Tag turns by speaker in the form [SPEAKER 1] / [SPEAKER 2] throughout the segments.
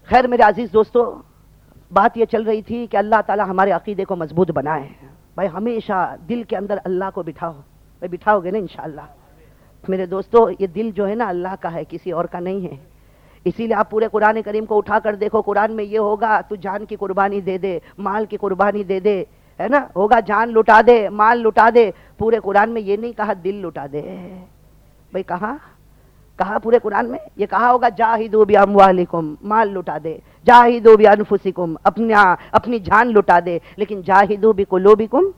[SPEAKER 1] خیر میرے عزیز دوستو، بات یہ چل رہی تھی کہ اللہ تعالی ہمارے عقیدے کو مضبوط بنائے. بھائی ہمیشہ دل کے اندر اللہ کو بٹھاؤ. بھائی بٹھاؤ گے نا انشاءاللہ. میرے دوستو یہ دل جو ہے نا اللہ کا ہے، کسی اور کا نہیں ہے. اسی لیے آپ پورے قرآن کریم کو اٹھا کر دیکھو، قرآن میں یہ ہوگا تو جان کی قربانی دے دے، مال کی قربانی دے دے، ہے نا، ہوگا جان لٹا دے، مال لٹا دے. پورے قرآن میں یہ نہیں کہا دل لٹا دے. بھئی کہا پورے قرآن میں یہ کہا ہوگا جاہدوا باموالکم، مال لٹا دے، جاہدوا بانفسکم، اپنی جان لٹا دے. لیکن جاہدوا بقلوبکم،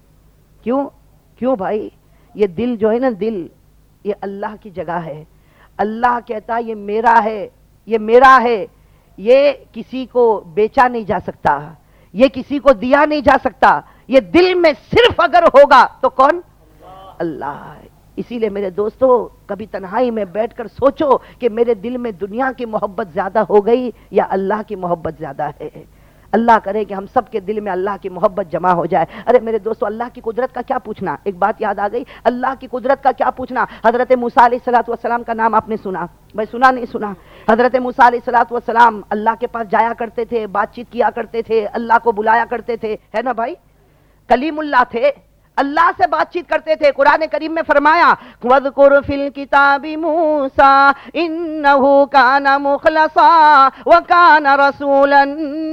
[SPEAKER 1] کیوں بھائی؟ یہ دل جو ہے نا، دل یہ اللہ کی جگہ ہے. اللہ کہتا یہ میرا ہے، یہ میرا ہے. یہ کسی کو بیچا نہیں جا سکتا، یہ کسی کو دیا نہیں جا سکتا. یہ دل میں صرف اگر ہوگا تو کون؟ اللہ. اسی لیے میرے دوستو کبھی تنہائی میں بیٹھ کر سوچو کہ میرے دل میں دنیا کی محبت زیادہ ہو گئی یا اللہ کی محبت زیادہ ہے. اللہ کرے کہ ہم سب کے دل میں اللہ کی محبت جمع ہو جائے. ارے میرے دوستو اللہ کی قدرت کا کیا پوچھنا، ایک بات یاد آ گئی، اللہ کی قدرت کا کیا پوچھنا. حضرت موسیٰ علیہ السلام کا نام آپ نے سنا؟ بھائی سنا نہیں سنا؟ حضرت موسیٰ علیہ السلام اللہ کے پاس جایا کرتے تھے، بات چیت کیا کرتے تھے، اللہ کو بلایا کرتے تھے، ہے نا بھائی؟ کلیم اللہ تھے، اللہ سے بات چیت کرتے تھے. قرآن کریم میں فرمایا وَاذْكُرْ فِي الْكِتَابِ مُوسَىٰ إِنَّهُ كَانَ مُخْلَصًا وَكَانَ رَسُولًا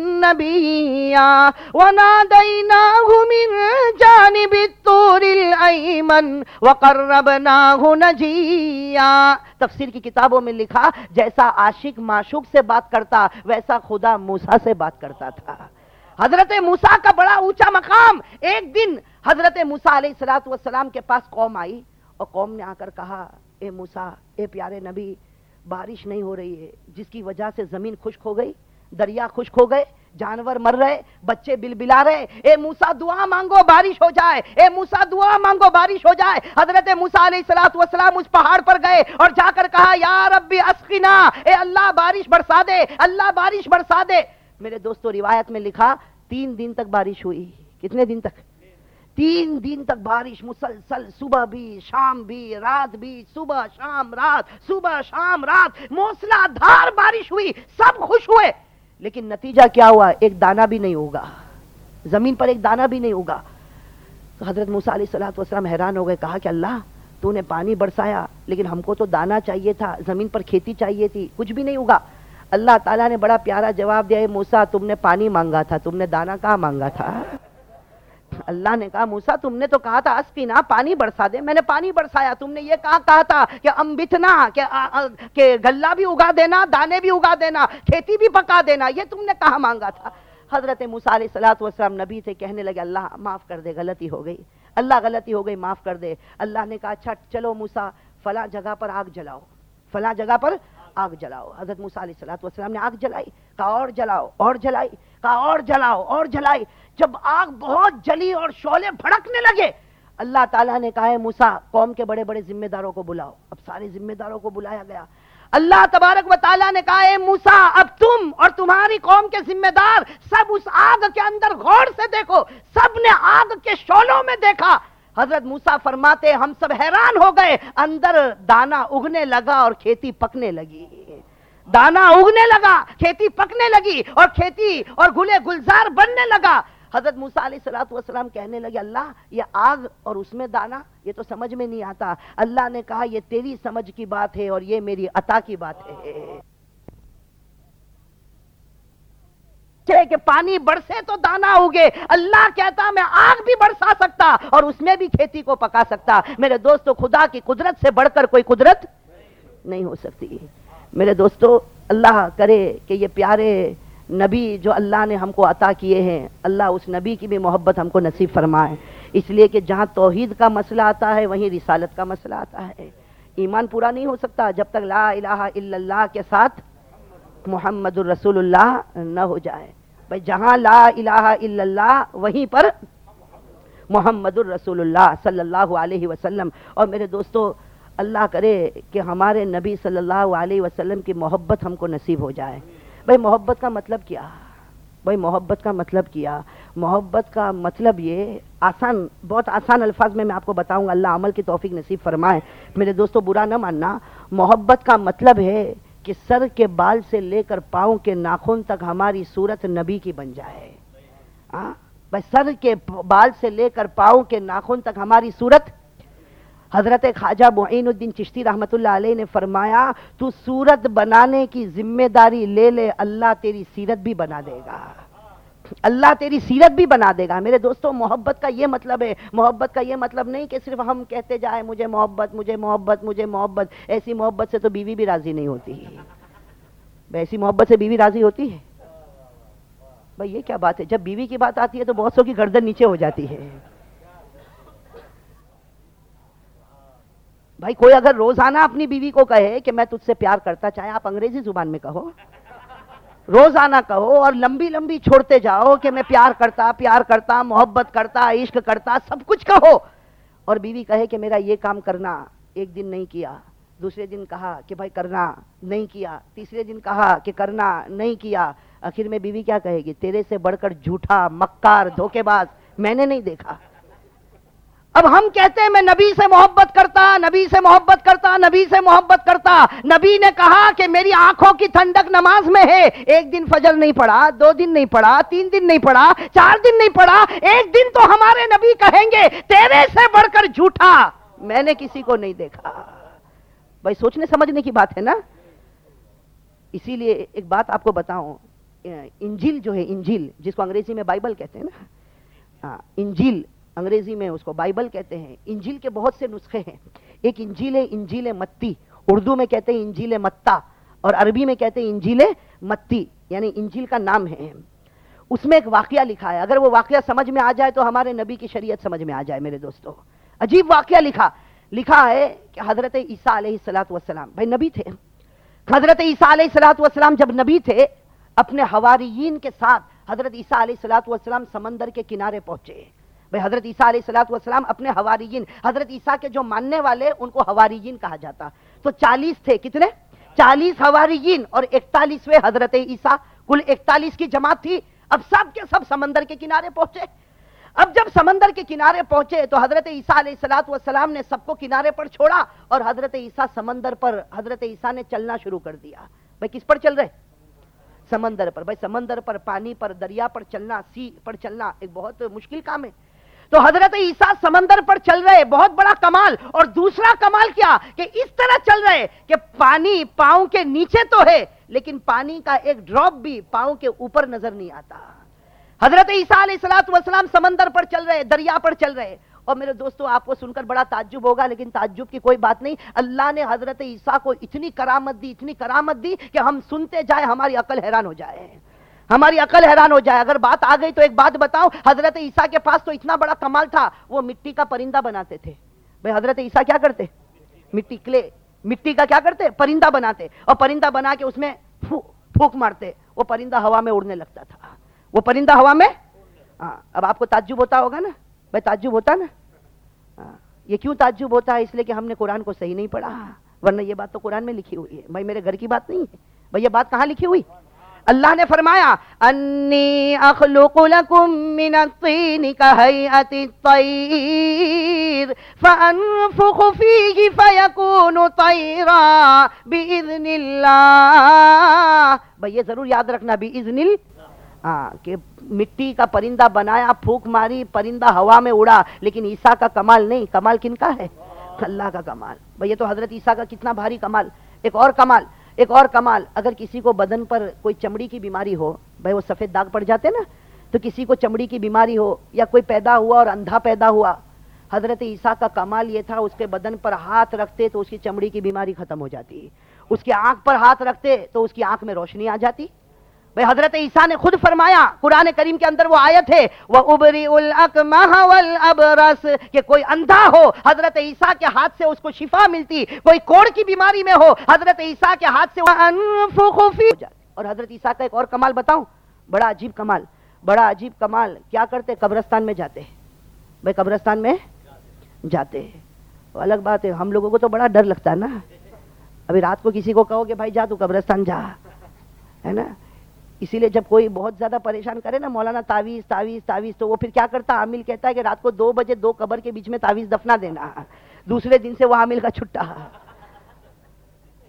[SPEAKER 1] نَبِيًّا وَنَادَيْنَاهُ مِنْ جَانِبِ الطُّورِ الْأَيْمَنِ وَقَرَّبْنَاهُ نَجِيًّا. تفسیر کی کتابوں میں لکھا جیسا عاشق معشوق سے بات کرتا ویسا خدا موسیٰ سے بات کرتا تھا. حضرت موسیٰ کا بڑا اونچا مقام. ایک دن حضرت موسیٰ علیہ السلام کے پاس قوم آئی اور قوم نے آ کر کہا اے موسیٰ، اے پیارے نبی، بارش نہیں ہو رہی ہے جس کی وجہ سے زمین خشک ہو گئی، دریا خشک ہو گئے، جانور مر رہے، بچے بلبلا رہے. اے موسیٰ دعا مانگو بارش ہو جائے، اے موسیٰ دعا مانگو بارش ہو جائے. حضرت موسیٰ علیہ السلام اس پہاڑ پر گئے اور جا کر کہا یا ربی اسقنا، اے اللہ بارش برسا دے، اللہ بارش برسا دے. میرے دوستو روایت میں لکھا 3 دن تک بارش ہوئی. کتنے دن تک؟ 3 دن تک بارش مسلسل، صبح بھی شام بھی رات بھی، صبح شام رات، صبح شام رات، موسلا دھار بارش ہوئی. سب خوش ہوئے، لیکن نتیجہ کیا ہوا؟ ایک دانہ بھی نہیں ہوگا زمین پر، ایک دانہ بھی نہیں ہوگا. تو حضرت موسیٰ علیہ السلام حیران ہو گئے. کہا کہ اللہ تو نے پانی برسایا لیکن ہم کو تو دانہ چاہیے تھا، زمین پر کھیتی چاہیے تھی، کچھ بھی نہیں ہوگا. اللہ تعالیٰ نے بڑا پیارا جواب دیا، موسیٰ تم نے پانی مانگا تھا، تم نے دانہ کہاں مانگا تھا. اللہ نے کہا موسیٰ تم نے تو کہا تھا اسقنا، پانی برسا دے، میں نے پانی برسایا. تم نے یہ کہا تھا کہ انبتنا، کہ غلہ بھی اگا دینا، دانے بھی اگا دینا، کھیتی بھی پکا دینا، یہ تم نے کہاں مانگا تھا. حضرت موسیٰ علیہ السلام نبی تھے، کہنے لگے اللہ معاف کر دے، غلطی ہو گئی، اللہ غلطی ہو گئی، معاف کر دے. اللہ نے کہا اچھا چلو موسیٰ فلاں جگہ پر آگ جلاؤ، فلاں جگہ پر آگ جلاؤ. حضرت موسیٰ علیہ السلام نے آگ جلائی. کہا اور جلاؤ، اور جلائی. کہا اور جلاؤ، اور جلائی. جب آگ بہت جلی اور شعلے بھڑکنے لگے، اللہ تعالیٰ نے کہا ہے موسیٰ قوم کے بڑے بڑے ذمہ داروں کو بلاؤ. اب سارے ذمہ داروں کو بلایا گیا. اللہ تبارک و تعالیٰ نے کہا ہے موسیٰ اب تم اور تمہاری قوم کے ذمہ دار سب اس آگ کے اندر غور سے دیکھو. سب نے آگ کے شعلوں میں دیکھا. حضرت موسیٰ فرماتے ہم سب حیران ہو گئے، اندر دانا اگنے لگا اور کھیتی پکنے لگی. دانا اگنے لگا، کھیتی پکنے لگی، اور کھیتی اور گلے گلزار بننے لگا. حضرت موسیٰ علیہ السلام کہنے لگے اللہ یہ آگ اور اس میں دانا یہ تو سمجھ میں نہیں آتا. اللہ نے کہا یہ تیری سمجھ کی بات ہے اور یہ میری عطا کی بات ہے کہ پانی برسے تو دانا اگے. اللہ کہتا میں آگ بھی برسا سکتا اور اس میں بھی کھیتی کو پکا سکتا. میرے دوستو خدا کی قدرت سے بڑھ کر کوئی قدرت نہیں ہو سکتی. میرے دوستو اللہ کرے کہ یہ پیارے نبی جو اللہ نے ہم کو عطا کیے ہیں، اللہ اس نبی کی بھی محبت ہم کو نصیب فرمائے. اس لیے کہ جہاں توحید کا مسئلہ آتا ہے وہیں رسالت کا مسئلہ آتا ہے. ایمان پورا نہیں ہو سکتا جب تک لا الہ الا اللہ کے ساتھ محمد الرسول اللہ نہ ہو جائے. بھئی جہاں لا الہ الا اللہ وہیں پر محمد الرسول اللہ صلی اللہ علیہ وسلم. اور میرے دوستو اللہ کرے کہ ہمارے نبی صلی اللہ علیہ وسلم کی محبت ہم کو نصیب ہو جائے. بھئی محبت کا مطلب کیا؟ بھئی محبت کا مطلب کیا؟ محبت کا مطلب یہ آسان، بہت آسان الفاظ میں آپ کو بتاؤں گا، اللہ عمل کی توفیق نصیب فرمائے. میرے دوستو برا نہ ماننا، محبت کا مطلب ہے کہ سر کے بال سے لے کر پاؤں کے ناخن تک ہماری صورت نبی کی بن جائے. بھائی سر کے بال سے لے کر پاؤں کے ناخن تک ہماری صورت. حضرت خواجہ معین الدین چشتی رحمت اللہ علیہ نے فرمایا تو صورت بنانے کی ذمہ داری لے لے، اللہ تیری سیرت بھی بنا دے گا، اللہ تیری سیرت بھی بنا دے گا. میرے دوستوں، محبت کا یہ مطلب ہے، محبت کا یہ مطلب نہیں کہ صرف ہم کہتے جائیں مجھے محبت مجھے محبت مجھے محبت. ایسی محبت سے تو بیوی بھی راضی نہیں ہوتی. ایسی محبت سے بیوی راضی ہوتی ہے؟ بھائی یہ کیا بات ہے؟ جب بیوی کی بات آتی ہے تو بہت سو کی گردن نیچے ہو جاتی ہے. بھائی کوئی اگر روزانہ اپنی بیوی کو کہے کہ میں تجھ سے پیار کرتا، چاہے آپ انگریزی زبان میں کہو، روزانہ کہو اور لمبی لمبی چھوڑتے جاؤ کہ میں پیار کرتا محبت کرتا عشق کرتا سب کچھ کہو، اور بیوی کہے کہ میرا یہ کام کرنا، ایک دن نہیں کیا، دوسرے دن کہا کہ بھائی کرنا نہیں کیا، تیسرے دن کہا کہ کرنا نہیں کیا، آخر میں بیوی کیا کہے گی؟ تیرے سے بڑھ کر جھوٹا مکار دھوکے باز میں نے نہیں دیکھا. اب ہم کہتے ہیں میں نبی سے محبت کرتا، نبی سے محبت کرتا، نبی سے محبت کرتا. نبی نے کہا کہ میری آنکھوں کی ٹھنڈک نماز میں ہے. ایک دن فجر نہیں پڑھا، 2 دن نہیں پڑھا، 3 دن نہیں پڑھا، 4 دن نہیں پڑھا، ایک دن تو ہمارے نبی کہیں گے تیرے سے بڑھ کر جھوٹا میں نے کسی کو نہیں دیکھا. بھائی سوچنے سمجھنے کی بات ہے نا. اسی لیے ایک بات آپ کو بتاؤں، انجیل جو ہے، انجیل جس کو انگریزی میں بائبل کہتے ہیں نا، انجیل انگریزی میں اس کو بائبل کہتے ہیں. انجیل کے بہت سے نسخے ہیں. ایک انجیل ہے انجیل متی، اردو میں کہتے ہیں انجیل متا، اور عربی میں کہتے ہیں انجیل متی، یعنی انجیل کا نام ہے. اس میں ایک واقعہ لکھا ہے، اگر وہ واقعہ سمجھ میں آ جائے تو ہمارے نبی کی شریعت سمجھ میں آ جائے. میرے دوستو، عجیب واقعہ لکھا ہے کہ حضرت عیسیٰ علیہ السلام بھائی نبی تھے. حضرت عیسیٰ علیہ السلام جب نبی تھے، اپنے حواریین کے ساتھ حضرت عیسیٰ علیہ السلام سمندر کے کنارے پہنچے. بھئی حضرت عیسیٰ علیہ السلام اپنے حواریین، حضرت عیسیٰ کے جو ماننے والے ان کو حواریین کہا جاتا، تو 40 تھے. کتنے؟ 40 حواریین اور 41ویں حضرت عیسیٰ، کل 41 کی جماعت تھی. اب سب کے سب سمندر کے کنارے پہنچے. اب جب سمندر کے کنارے پہنچے تو حضرت عیسیٰ علیہ السلام نے سب کو کنارے پر چھوڑا اور حضرت عیسیٰ سمندر پر، حضرت عیسیٰ نے چلنا شروع کر دیا. بھئی کس پر چل رہے؟ سمندر پر. بھئی سمندر پر، پانی پر، دریا پر چلنا، سی پر چلنا ایک بہت مشکل کام ہے. تو حضرت عیسیٰ سمندر پر چل رہے، بہت بڑا کمال. اور دوسرا کمال کیا کہ اس طرح چل رہے کہ پانی پاؤں کے نیچے تو ہے لیکن پانی کا ایک ڈراپ بھی پاؤں کے اوپر نظر نہیں آتا. حضرت عیسیٰ علیہ السلام سمندر پر چل رہے، دریا پر چل رہے. اور میرے دوستو آپ کو سن کر بڑا تعجب ہوگا، لیکن تعجب کی کوئی بات نہیں. اللہ نے حضرت عیسیٰ کو اتنی کرامت دی کہ ہم سنتے جائیں ہماری عقل حیران ہو جائے، ہماری عقل حیران ہو جائے. اگر بات آ گئی تو ایک بات بتاؤں، حضرت عیسیٰ کے پاس تو اتنا بڑا کمال تھا، وہ مٹی کا پرندہ بناتے تھے. بھئی حضرت عیسیٰ کیا کرتے؟ مٹی کا کیا کرتے؟ پرندہ بناتے، اور پرندہ بنا کے اس میں پھونک مارتے، وہ پرندہ ہوا میں اڑنے لگتا تھا. وہ پرندہ ہوا میں. اب آپ کو تعجب ہوتا ہوگا نا. بھئی تعجب ہوتا نا. یہ کیوں تعجب ہوتا ہے؟ اس لیے کہ ہم نے قرآن کو صحیح نہیں پڑھا، ورنہ یہ بات تو قرآن میں لکھی ہوئی ہے. بھئی میرے گھر کی بات نہیں ہے. بھئی یہ بات کہاں لکھی ہوئی؟ اللہ نے فرمایا انی اخلق لکم من الطین کہیئت الطیر فانفخ فیہ فیکون طیرا باذن اللہ. بھئی یہ ضرور یاد رکھنا، باذن اللہ، کہ مٹی کا پرندہ بنایا، پھونک ماری، پرندہ ہوا میں اڑا. لیکن عیسیٰ کا کمال نہیں. کمال کن کا ہے؟ اللہ کا کمال. بھئی یہ تو حضرت عیسیٰ کا کتنا بھاری کمال. ایک اور کمال، اگر کسی کو بدن پر کوئی چمڑی کی بیماری ہو، بھئی وہ سفید داغ پڑ جاتے نا، تو کسی کو چمڑی کی بیماری ہو یا کوئی پیدا ہوا اور اندھا پیدا ہوا، حضرت عیسیٰ کا کمال یہ تھا اس کے بدن پر ہاتھ رکھتے تو اس کی چمڑی کی بیماری ختم ہو جاتی. اس کی آنکھ پر ہاتھ رکھتے تو اس کی آنکھ میں روشنی آ جاتی. بھئی حضرت عیسیٰ نے خود فرمایا، قرآن کریم کے اندر وہ آیت ہے وَأُبْرِئُ الْأَكْمَحَ وَالْأَبْرَصَ، کہ کوئی اندھا ہو حضرت عیسیٰ کے ہاتھ سے اس کو شفا ملتی. کوئی کوڑ کی بیماری میں ہو حضرت عیسیٰ کے ہاتھ سے وَأَنفُخُ فِيهِ. اور حضرت عیسیٰ کا ایک اور کمال بتاؤں، بڑا عجیب کمال. کیا کرتے؟ قبرستان میں جاتے. بھئی قبرستان میں جاتے. الگ بات ہے، ہم لوگوں کو تو بڑا ڈر لگتا ہے نا. ابھی رات کو کسی کو کہو کہ بھائی جا تو قبرستان جا، ہے نا. اسی لیے جب کوئی بہت زیادہ پریشان کرے نا، مولانا تعویذ، تو وہ پھر کیا کرتا؟ عامل کہتا ہے کہ رات کو 2 بجے 2 قبر کے بیچ میں تعویذ دفنا دینا، دوسرے دن سے وہ عامل کا چھٹا.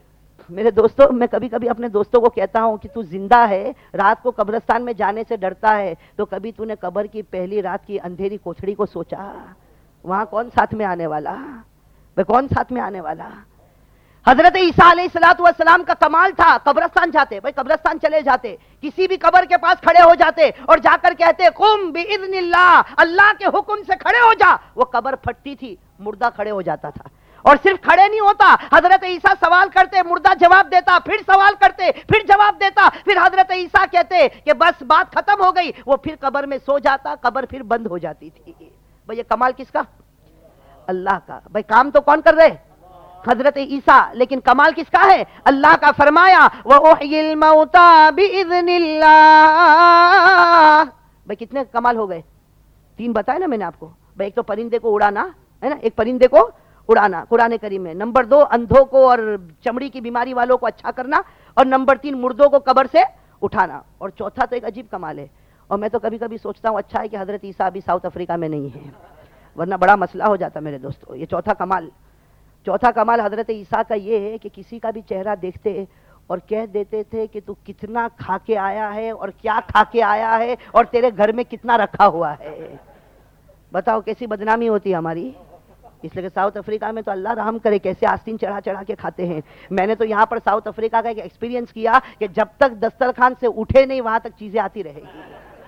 [SPEAKER 1] میرے دوستوں، میں کبھی کبھی اپنے دوستوں کو کہتا ہوں کہ تو زندہ ہے، رات کو قبرستان میں جانے سے ڈرتا ہے، تو کبھی تو نے قبر کی پہلی رات کی اندھیری کوٹھڑی کو سوچا؟ وہاں کون ساتھ میں آنے والا؟ کون ساتھ میں آنے والا؟ حضرت عیسیٰ علیہ السلام کا کمال تھا، قبرستان جاتے، قبرستان چلے جاتے، کسی بھی قبر کے پاس کھڑے ہو جاتے اور جا کر کہتے قم باذن اللہ، اللہ کے حکم سے کھڑے ہو جا۔ وہ قبر پھٹتی تھی، مردہ کھڑے ہو جاتا تھا، اور صرف کھڑے نہیں ہوتا، حضرت عیسیٰ سوال کرتے، مردہ جواب دیتا، پھر سوال کرتے، پھر جواب دیتا، پھر حضرت عیسیٰ کہتے کہ بس بات ختم ہو گئی، وہ پھر قبر میں سو جاتا، قبر پھر بند ہو جاتی تھی۔ بھئی یہ کمال کس کا؟ اللہ کا۔ بھئی کام تو کون کر رہے؟ حضرت عیسیٰ، لیکن کمال کس کا ہے؟ اللہ کا۔ فرمایا وَأُحْيِي الْمَوْتَى بِإِذْنِ اللَّهِ۔ بھئی کتنے کمال ہو گئے؟ 3 بتائے نا میں نے آپ کو۔ بھئی ایک تو پرندے کو اڑانا ہے نا، ایک پرندے کو اڑانا قرآن کریم میں، نمبر 2 اندھوں کو اور چمڑی کی بیماری والوں کو اچھا کرنا، اور نمبر 3 مردوں کو قبر سے اٹھانا، اور چوتھا تو ایک عجیب کمال ہے۔ اور میں تو کبھی کبھی سوچتا ہوں اچھا ہے کہ حضرت عیسیٰ ابھی ساؤتھ افریقہ میں نہیں ہے، ورنہ بڑا مسئلہ ہو جاتا میرے دوستو۔ یہ چوتھا کمال حضرت عیسیٰ کا یہ ہے کہ کسی کا بھی چہرہ دیکھتے اور کہہ دیتے تھے کہ تو کتنا کھا کے آیا ہے اور کیا کھا کے آیا ہے اور تیرے گھر میں کتنا رکھا ہوا ہے۔ بتاؤ کیسی بدنامی ہوتی ہماری۔ اس لیے کہ ساؤتھ افریقہ میں تو اللہ رحم کرے کیسے آستین چڑھا چڑھا کے کھاتے ہیں۔ میں نے تو یہاں پر ساؤتھ افریقہ کا ایک ایکسپیرینس کیا کہ جب تک دسترخوان سے اٹھے نہیں وہاں تک چیزیں آتی رہے گی۔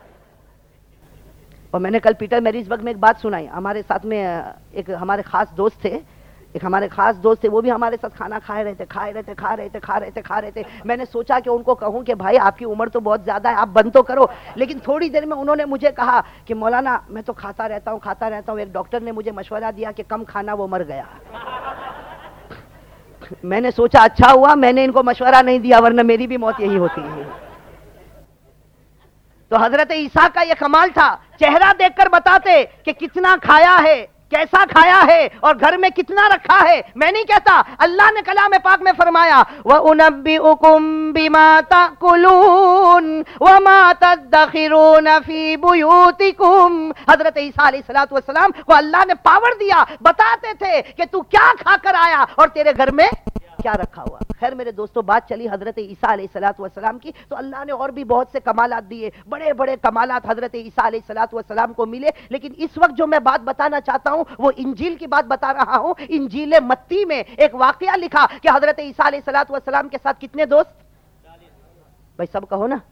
[SPEAKER 1] اور میں نے کل پیٹر میریزبرگ میں ایک بات سنائی، ہمارے ساتھ میں ایک ہمارے خاص دوست تھے، وہ بھی ہمارے ساتھ کھانا کھا رہے تھے۔ میں نے سوچا کہ ان کو کہوں کہ بھائی آپ کی عمر تو بہت زیادہ ہے، آپ بند تو کرو، لیکن تھوڑی دیر میں انہوں نے مجھے کہا کہ مولانا میں تو کھاتا رہتا ہوں، ایک ڈاکٹر نے مجھے مشورہ دیا کہ کم کھانا، وہ مر گیا۔ میں نے سوچا اچھا ہوا میں نے ان کو مشورہ نہیں دیا، ورنہ میری بھی موت یہی ہوتی ہے۔ تو حضرت عیسیٰ کا یہ کمال تھا، چہرہ دیکھ کر بتاتے کہ کتنا کھایا ہے، کیسا کھایا ہے اور گھر میں کتنا رکھا ہے۔ میں نہیں کہتا، اللہ نے کلام پاک میں فرمایا وَأُنَبِّئُكُم بِمَا تَأْكُلُونَ وَمَا تَدَّخِرُونَ فِي بُيُوتِكُمْ۔ حضرت عیسیٰ علیہ السلام کو اللہ نے پاور دیا، بتاتے تھے کہ تو کیا کھا کر آیا اور تیرے گھر میں کیا رکھا ہوا۔ خیر میرے دوستو، بات چلی حضرت عیسیٰ علیہ السلام کی، تو اللہ نے اور بھی بہت سے کمالات دیے، بڑے بڑے کمالات حضرت عیسیٰ علیہ السلام کو ملے، لیکن اس وقت جو میں بات بتانا چاہتا ہوں وہ انجیل کی بات بتا رہا ہوں۔ انجیل متی میں ایک واقعہ لکھا کہ حضرت عیسیٰ علیہ السلام کے ساتھ کتنے دوست؟ بھائی سب کہو نا،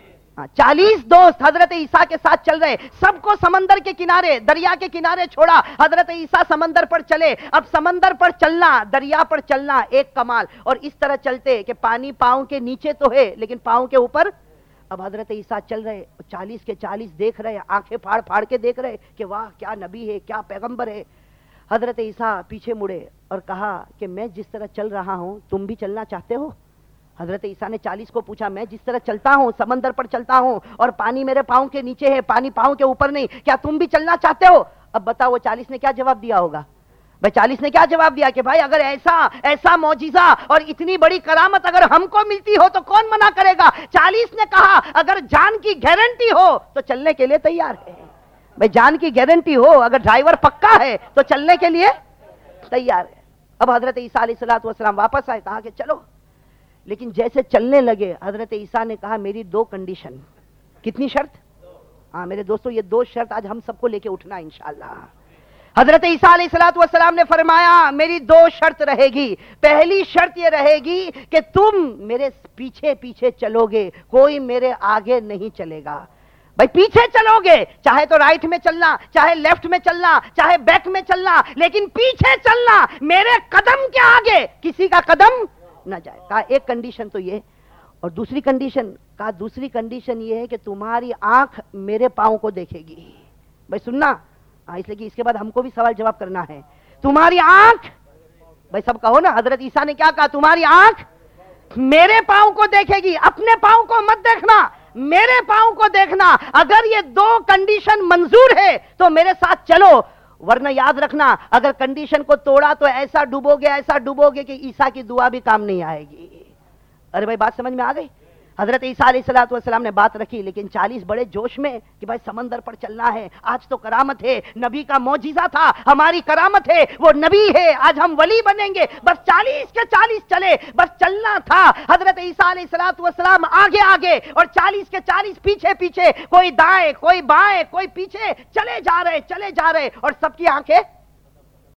[SPEAKER 1] 40 دوست حضرت عیسیٰ کے ساتھ چل رہے، سب کو سمندر کے کنارے، دریا کے کنارے چھوڑا، حضرت عیسیٰ سمندر پر چلے۔ اب سمندر پر چلنا، دریا پر چلنا ایک کمال، اور اس طرح چلتے کہ پانی پاؤں کے نیچے تو ہے لیکن پاؤں کے اوپر۔ اب حضرت عیسیٰ چل رہے، 40 کے 40 دیکھ رہے، آنکھیں پھاڑ پھاڑ کے دیکھ رہے کہ واہ کیا نبی ہے، کیا پیغمبر ہے۔ حضرت عیسیٰ پیچھے مڑے اور کہا کہ میں جس طرح چل رہا ہوں تم بھی چلنا چاہتے ہو؟ حضرت عیسیٰ نے 40 کو پوچھا، میں جس طرح چلتا ہوں، سمندر پر چلتا ہوں اور پانی میرے پاؤں کے نیچے ہے، پانی پاؤں کے اوپر نہیں، کیا تم بھی چلنا چاہتے ہو؟ اب بتاؤ وہ 40 نے کیا جواب دیا ہوگا؟ بھائی 40 نے کیا جواب دیا کہ بھائی اگر ایسا معجزہ اور اتنی بڑی کرامت اگر ہم کو ملتی ہو تو کون منع کرے گا؟ 40 نے کہا اگر جان کی گارنٹی ہو تو چلنے کے لیے تیار ہے۔ بھائی جان کی گارنٹی ہو، اگر ڈرائیور پکا ہے تو چلنے کے لیے تیار ہے۔ اب حضرت عیسیٰ علیہ السلام واپس آئے، کہا کہ چلو، لیکن جیسے چلنے لگے حضرت عیسیٰ نے کہا میری 2 کنڈیشن۔ کتنی شرط؟ ہاں میرے دوستو، یہ 2 شرط آج ہم سب کو لے کے اٹھنا ہے انشاءاللہ۔ حضرت عیسیٰ علیہ السلام نے فرمایا میری 2 شرط رہے گی۔ پہلی شرط یہ رہے گی کہ تم میرے پیچھے پیچھے چلو گے، کوئی میرے آگے نہیں چلے گا۔ بھائی پیچھے چلو گے، چاہے تو رائٹ میں چلنا، چاہے لیفٹ میں چلنا، چاہے بیک میں چلنا، لیکن پیچھے چلنا، میرے قدم کے آگے کسی کا قدم نہ جائے۔ کہا ایک کنڈیشن تو یہ، اور دوسری کنڈیشن یہ ہے کہ تمہاری آنکھ میرے پاؤں کو دیکھے گی۔ بھائی سننا، اس لیے کہ اس کے بعد ہم کو بھی سوال جواب کرنا ہے۔ تمہاری آنکھ، بھائی سب کہو نا، حضرت عیسیٰ نے کیا کہا؟ تمہاری آنکھ میرے پاؤں کو دیکھے گی، اپنے پاؤں کو مت دیکھنا، میرے پاؤں کو دیکھنا۔ اگر یہ 2 کنڈیشن منظور ہے تو میرے ساتھ چلو، ورنہ یاد رکھنا اگر کنڈیشن کو توڑا تو ایسا ڈوبو گے کہ عیسیٰ کی دعا بھی کام نہیں آئے گی۔ ارے بھائی بات سمجھ میں آ گئی؟ حضرت عیسیٰ علیہ السلام نے بات رکھی، لیکن 40 بڑے جوش میں کہ بھائی سمندر پر چلنا ہے، آج تو کرامت ہے، نبی کا معجزہ تھا، ہماری کرامت ہے، وہ نبی ہے، آج ہم ولی بنیں گے، بس 40 کے 40 چلے، بس چلنا تھا۔ حضرت عیسیٰ علیہ السلام آگے آگے اور 40 کے 40 پیچھے پیچھے، کوئی دائیں کوئی بائیں کوئی پیچھے، چلے جا رہے اور سب کی آنکھیں